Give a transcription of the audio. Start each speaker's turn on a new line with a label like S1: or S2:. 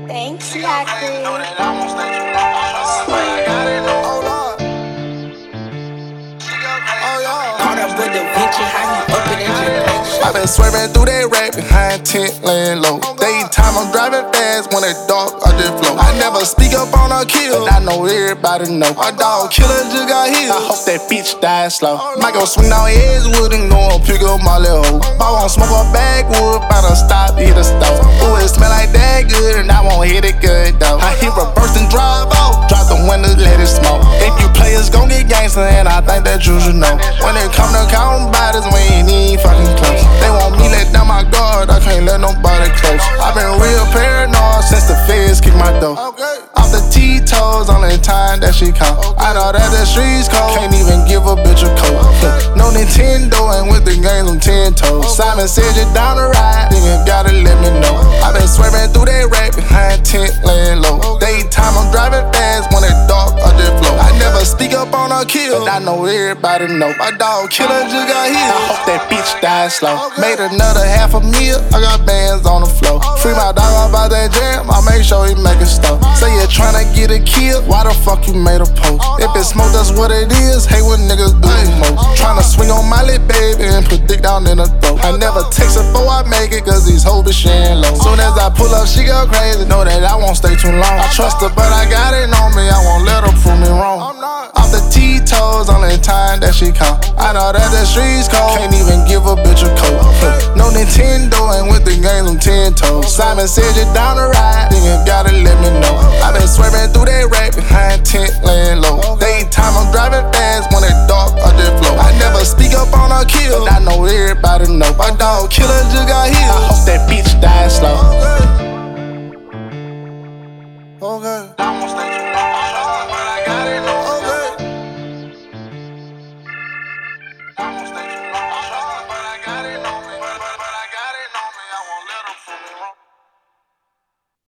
S1: Thanks, Zachary.
S2: I been swerving through that rap behind tent laying low. Daytime I'm driving fast when it dark I just flow. I never speak up on a kill, and I know everybody know. My dog killer just got healed. I hope that bitch dies slow. Might go swing down Edgewood and go and pick up my little hoe. If I won't smoke a backwood, bout to stop, hit a stove. Ooh, it smell like that good, and I won't hit it good though. I hit reverse and drive off, drop the windows, let it smoke. If you players gon' get gangster, and I think that you should know. When it come to counting bodies, we ain't even fucking close. They want me let down my guard, I can't let nobody close. I been real paranoid since the feds kicked my door. Off the T-toes, only time that she come. I know that the streets cold, can't even give a bitch a coat. No Nintendo, and with the games I'm 10 toes. Simon said you down the ride, then you gotta let me know. I been swerving through that rap behind tent laying low. Daytime I'm driving fast, when it dark I just flow. I never speak up on a kill, and I know everybody know. My dog killer just got healed. I hope that bitch dies slow. Made another $500,000, I got bands on the floor. Free my dog about that jam, I make sure he make it stop. Say you're tryna get a kill, why the fuck you made a post? If it's smoke, that's what it is. Hate when niggas do the most. Tryna swing on my lit baby and put dick down in her throat. I never text her before I make it, cause these hoes be sharing low. Soon as I pull up, she go crazy, know that I won't stay too long. I trust her, but I got it on me, I won't let her prove me wrong. Off the T-toes, only time that she come. I know that the streets cold, can't even give a bitch a coat. No Nintendo, and with the games I'm 10 toes. Simon said you down the ride, then you gotta let me know. I been swerving through that rap behind tent laying low. Daytime I'm driving fast, when it dark I just flow. I never speak up on a kill, and I know everybody know. My dog killer just got healed. I hope that bitch dies slow. Okay.